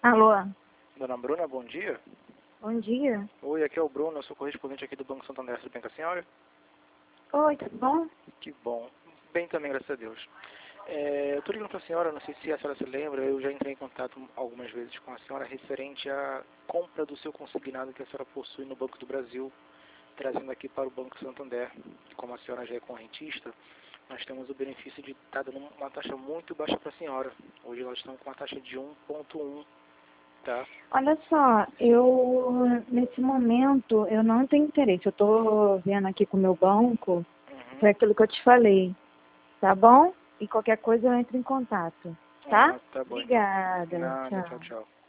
Alô, Dona Bruna, bom dia. bom dia. Oi, aqui é o Bruno, eu sou correspondente aqui do Banco Santander. Tudo bem com a senhora? Oi, tudo bom? Que bom. Bem também, graças a Deus. Eu tô ligando para a senhora, não sei se a senhora se lembra, eu já entrei em contato algumas vezes com a senhora referente à compra do seu consignado que a senhora possui no Banco do Brasil, trazendo aqui para o Banco Santander. Como a senhora já é correntista, nós temos o benefício de estar dando uma taxa muito baixa para a senhora. Hoje nós estamos com uma taxa de 1,1, tá? Olha só, nesse momento, eu não tenho interesse. Eu tô vendo aqui com o meu banco, Uhum. foi aquilo que eu te falei, tá bom? E qualquer coisa eu entro em contato, tá? Tá bom então. Obrigada, Nada, tchau, tchau. tchau.